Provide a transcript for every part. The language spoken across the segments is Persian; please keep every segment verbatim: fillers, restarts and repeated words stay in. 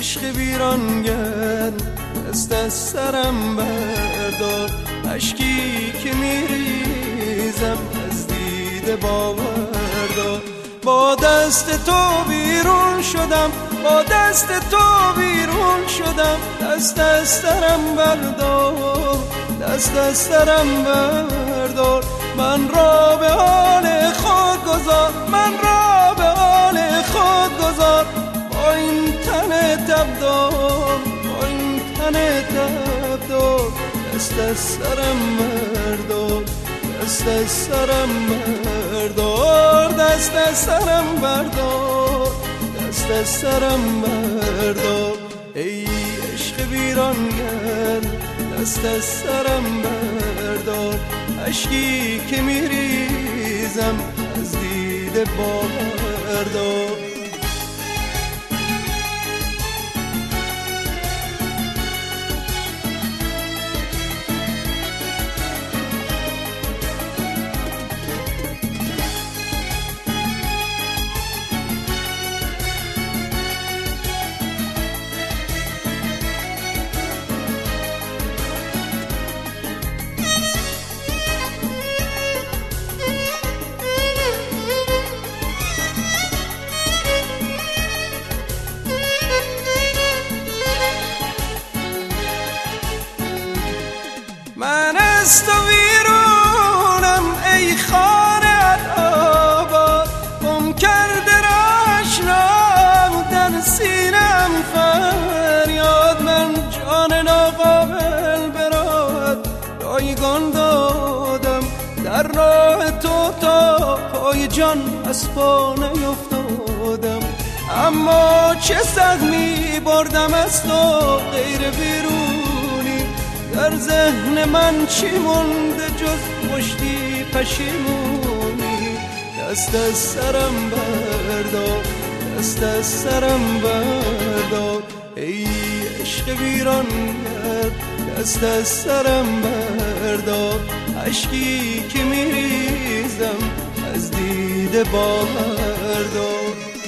عشق ویرانگر دست از سرم بردار، اشکی که میریزم از دیده باوردار. با دست تو بیرون شدم، با دست تو بیرون شدم، دست از سرم بردار، دست از سرم بردار. من را به حال خود گذار، من را به حال خود گذار، با این تن تبدار، با این تن تبدار. دست از سرم بردار، دست از سرم بردار، دست از سرم بردار، دست از سرم بردار. ای عشق ویرانگر دست از سرم بردار، اشکی که میریزم از دیده باوردار. من از تو ویرونم ای خانه آباد، گم کرده راشنام در سینم فریاد. من جان ناقابل برات رایگان دادم، در راه تو تا پای جان از پا نیفتادم. اما چه سهمی بردم از تو غیر بیرونی، در ذهن من چی مونده جز مشتی پشیمونی. دست از سرم بردار، دست از سرم بردار. ای عشق ویرانگر دست از سرم بردار، اشکی که میریزم از دیده باوردار.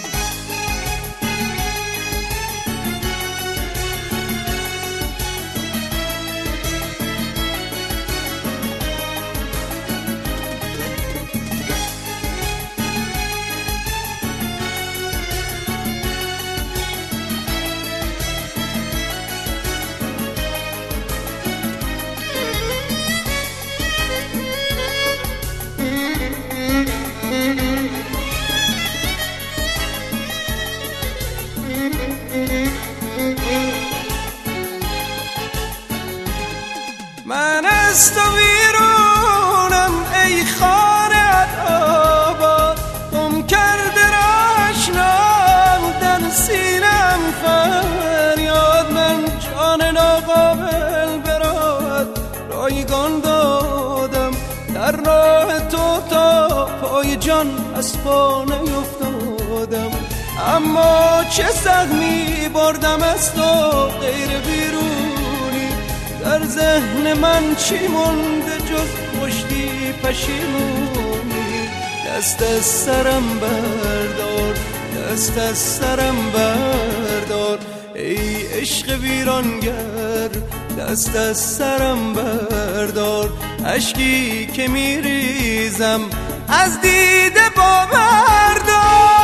من از تو ویرونم ای خانه آباد، گم کرده راشنام در سینم فریاد. من جان ناقابل برات رایگان دادم، در راه تو تا پای جان از پا نیفتادم. اما چه سهمی بردم از تو غیر بیرونی، در ذهن من چی مونده جز مشتی پشیمونی. دست از سرم بردار، دست از سرم بردار. ای عشق ویرانگر دست از سرم بردار، اشکی که میریزم از دیده باوردار.